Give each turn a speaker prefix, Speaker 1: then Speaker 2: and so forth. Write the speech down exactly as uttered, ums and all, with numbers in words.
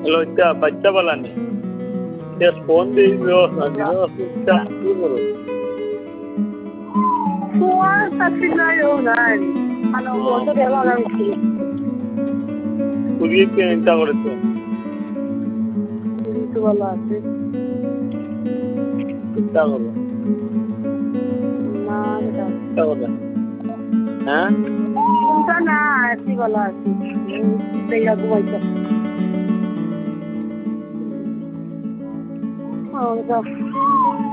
Speaker 1: লজ্জা বাচ্চা বলানি ফোন দিয়ে ব্যবস্থা কি করো
Speaker 2: ফোন সাথে নাই ও নাই আনো বলতে দেওয়া লাগছে
Speaker 1: পুলিশ কে চিন্তা করেছে
Speaker 2: পুলিশ বলা আছে
Speaker 1: চিন্তা করো
Speaker 2: না এটা
Speaker 1: চিন্তা করো হ্যাঁ
Speaker 2: চিন্তা না এসি বলা আছে দেয়া ঘুমাইছে Oh,